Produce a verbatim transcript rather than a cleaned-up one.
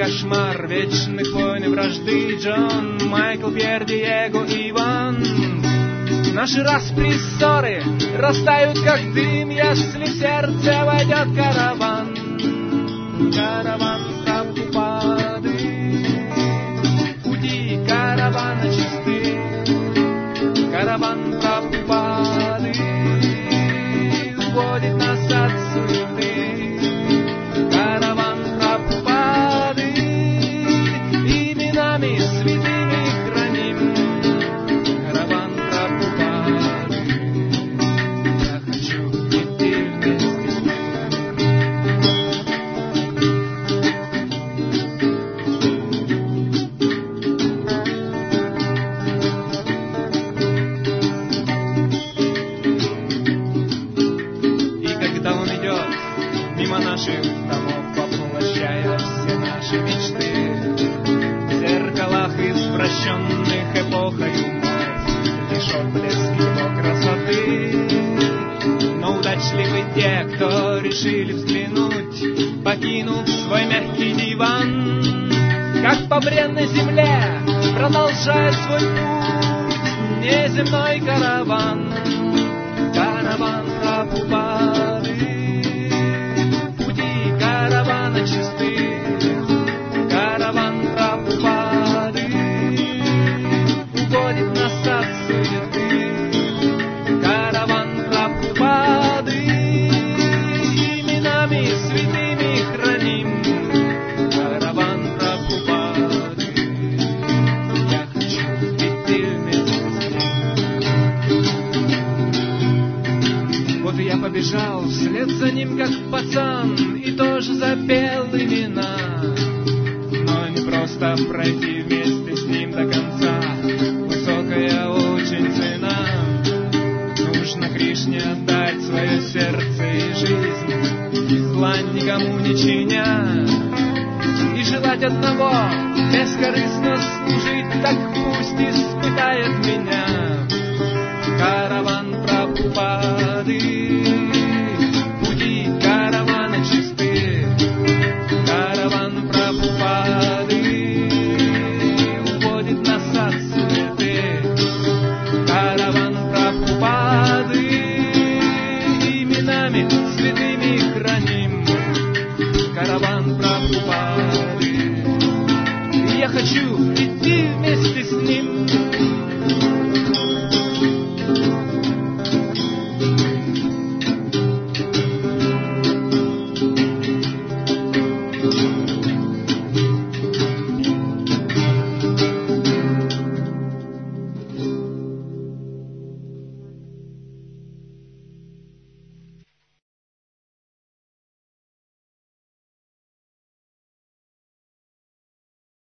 кошмар вечных войн и вражды. Джон, Майкл, Пьер, Диего, Иван. Наши распри ссоры растают, как дым, если в сердце войдет караван. Караван Прабхупады. Пути каравана чисты. Караван Прабхупады уводит нас от суеты. Караван Прабхупады именами святыми храним. Караван Прабхупады, я хочу идти вместе с ним. Мимо наших домов, воплощая все наши мечты, в зеркалах извращенных эпохой умов лишь отблеск его красоты. Но удачливы те, кто решили взглянуть, покинув свой мягкий диван, как по бренной земле продолжает свой путь неземной караван. Караван Прабхупады. Каравана чисты, караван Прабхупады уводит нас от суеты. Караван Прабхупады именами святыми храним. Караван Прабхупады, я хочу идти вместе с ним. Вот и я побежал вслед за ним, как пацан, и тоже запел имена. Но не просто пройти вместе с ним до конца, высокая очень цена. Нужно Кришне отдать свое сердце и жизнь, зла никому не чиня, и желать одного — бескорыстно служить. Так пусть испытает меня караван Прабхупады. Пути каравана чисты, караван Прабхупады уводит нас от суеты. Караван Прабхупады именами святыми храним. Караван Прабхупады, я хочу идти вместе с ним.